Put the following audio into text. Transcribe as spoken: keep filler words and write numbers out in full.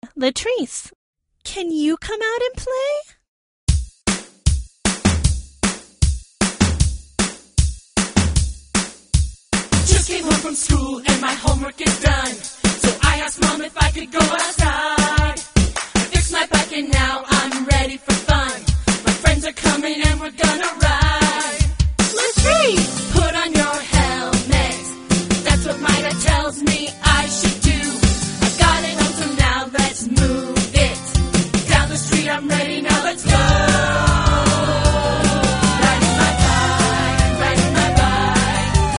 Latrice, can you come out and play? Just came home from school and my homework is done. So I asked Mom if I could go outside. I fixed my bike and now I'm ready for fun. My friends are coming and we're gonna ride. Latrice! Put on your